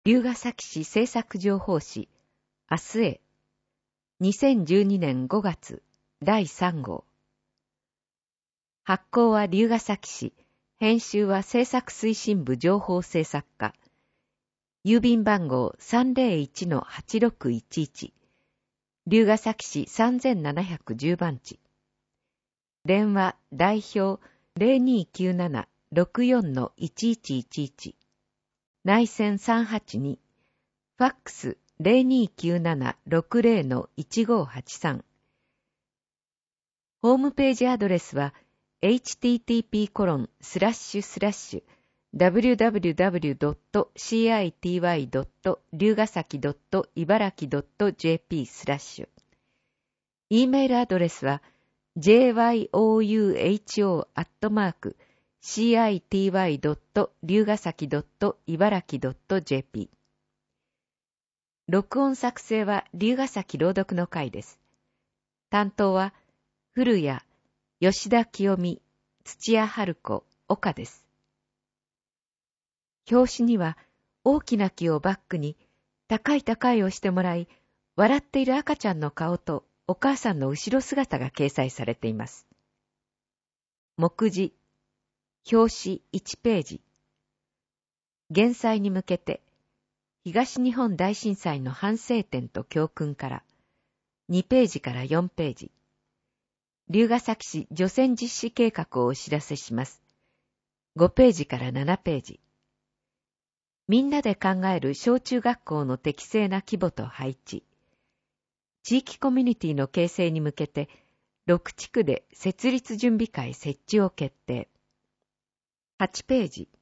龍ケ崎市政策情報誌、明日へ。2012年5月、第3号。発行は龍ケ崎市、編集は政策推進部情報制作課。郵便番号 301-8611。龍ケ崎市3710番地。電話代表 0297-64-1111。内線382。ファックス 0297-60-1583。ホームページアドレスは http://www.city.ryugasaki.ibaraki.jp/。e メールアドレスは jyouho@city.ryugasaki.ibaraki.jp。録音作成は龍ケ崎朗読の会です。担当は古谷、吉田清美、土屋春子、岡です。表紙には大きな木をバックに高い高いをしてもらい、笑っている赤ちゃんの顔とお母さんの後ろ姿が掲載されています。目次、表紙1ページ。減災に向けて、東日本大震災の反省点と教訓から2ページから4ページ。龍ケ崎市除染実施計画をお知らせします。5ページから7ページ。みんなで考える小中学校の適正な規模と配置。地域コミュニティの形成に向けて、6地区で設立準備会設置を決定。8ページ。